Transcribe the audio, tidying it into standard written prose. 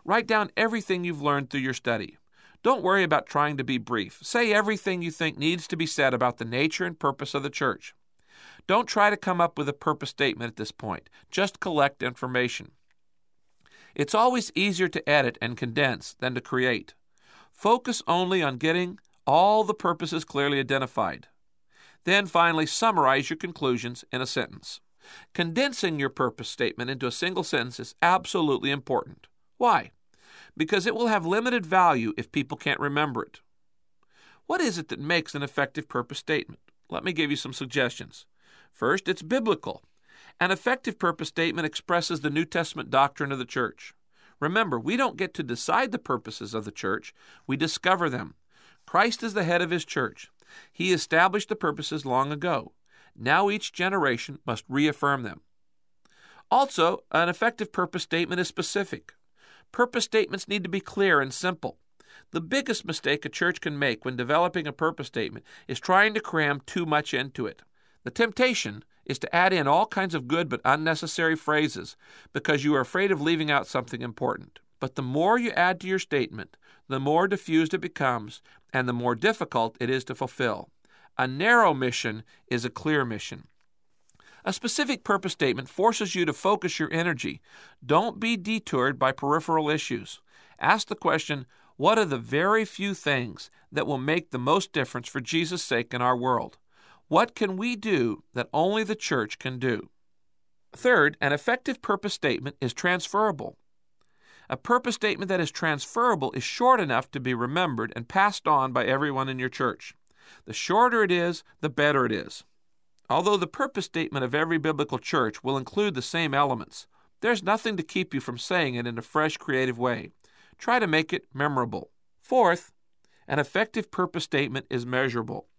Write down everything you've learned through your study. Don't worry about trying to be brief. Say everything you think needs to be said about the nature and purpose of the church. Don't try to come up with a purpose statement at this point. Just collect information. It's always easier to edit and condense than to create. Focus only on getting all the purposes clearly identified. Then finally, summarize your conclusions in a sentence. Condensing your purpose statement into a single sentence is absolutely important. Why? Because it will have limited value if people can't remember it. What is it that makes an effective purpose statement? Let me give you some suggestions. First, it's biblical. An effective purpose statement expresses the New Testament doctrine of the church. Remember, we don't get to decide the purposes of the church. We discover them. Christ is the head of his church. He established the purposes long ago. Now each generation must reaffirm them. Also, an effective purpose statement is specific. Purpose statements need to be clear and simple. The biggest mistake a church can make when developing a purpose statement is trying to cram too much into it. The temptation is to add in all kinds of good but unnecessary phrases because you are afraid of leaving out something important. But the more you add to your statement, the more diffused it becomes and the more difficult it is to fulfill. A narrow mission is a clear mission. A specific purpose statement forces you to focus your energy. Don't be detoured by peripheral issues. Ask the question, what are the very few things that will make the most difference for Jesus' sake in our world? What can we do that only the church can do? Third, an effective purpose statement is transferable. A purpose statement that is transferable is short enough to be remembered and passed on by everyone in your church. The shorter it is, the better it is. Although the purpose statement of every biblical church will include the same elements, there's nothing to keep you from saying it in a fresh, creative way. Try to make it memorable. Fourth, an effective purpose statement is measurable.